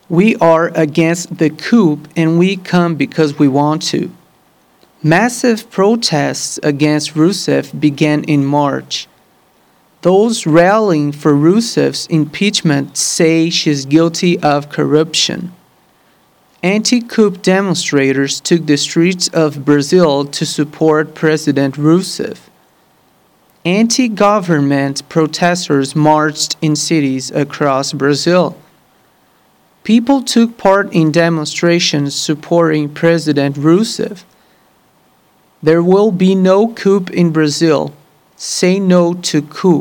We are against the coup and we come because we want to. Massive protests against Rousseff began in March. Those rallying for Rousseff's impeachment say she's guilty of corruption. Anti-coup demonstrators took the streets of Brazil to support President Rousseff. Anti-government protesters marched in cities across Brazil. People took part in demonstrations supporting President Rousseff. There will be no coup in Brazil. Say no to coup.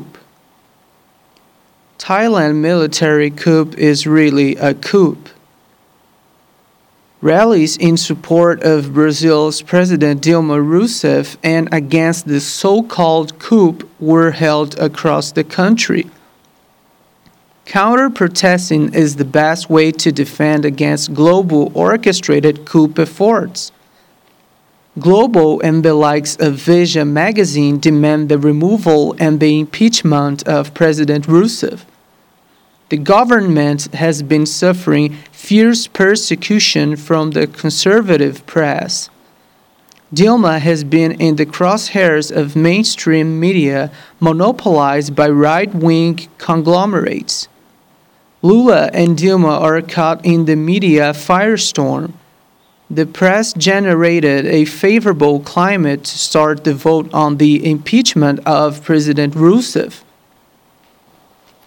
Thailand military coup is really a coup. Rallies in support of Brazil's President Dilma Rousseff and against the so-called coup were held across the country. Counter-protesting is the best way to defend against global orchestrated coup efforts. Globo and the likes of Veja magazine demand the removal and the impeachment of President Rousseff. The government has been suffering fierce persecution from the conservative press. Dilma has been in the crosshairs of mainstream media monopolized by right-wing conglomerates. Lula and Dilma are caught in the media firestorm. The press generated a favorable climate to start the vote on the impeachment of President Rousseff.